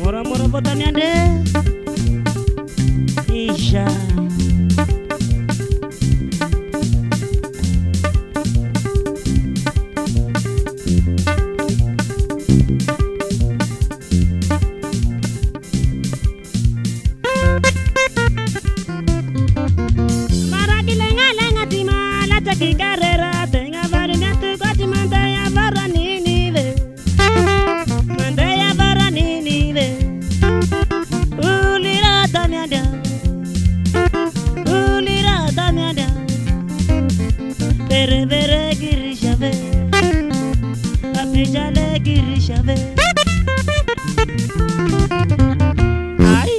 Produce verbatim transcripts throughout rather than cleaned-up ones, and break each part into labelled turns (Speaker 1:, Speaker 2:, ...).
Speaker 1: Moro-moro foto ande Isha Carrera, tenga variante, coche, mantaya, barra, ni, ni, ve. Mantaya, barra, ni, ni, ve. Ulira, tamiada. Ulira, tamiada. Bere, bere, girisha, ve. Apijale, girisha, ve. Ay.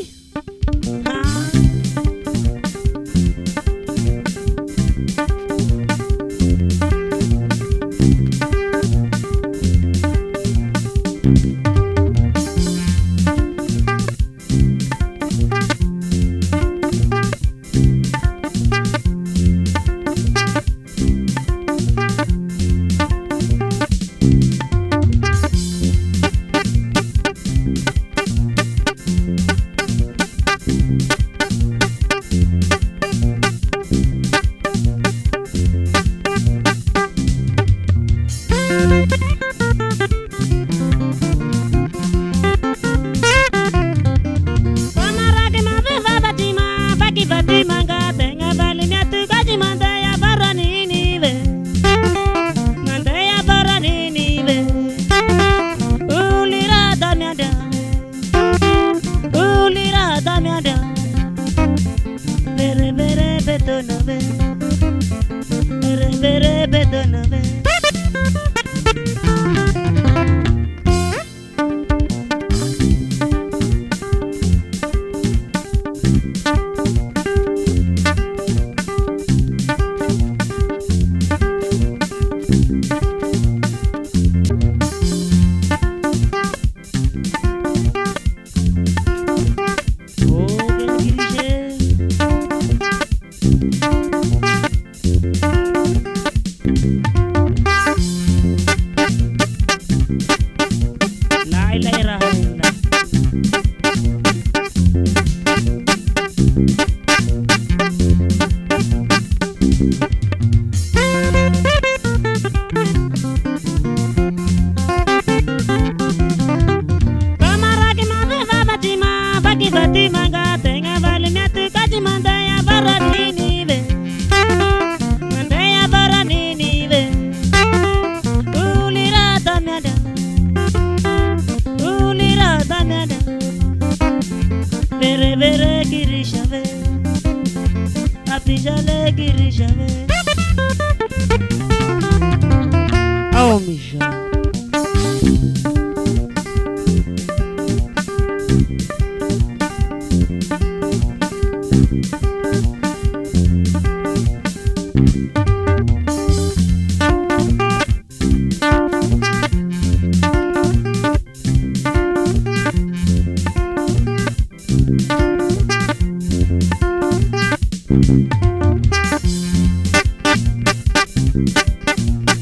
Speaker 1: Bere bere betona be, bere bere betona be. Bati manga tenga vale miatu kaji mandaya barra nini ve, mandaya barra nini ve. Ulira tamada, ulira tamada. Bere bere girisha ve, apijale girisha ve. Oh Misha.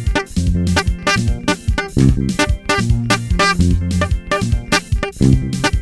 Speaker 1: Thank you.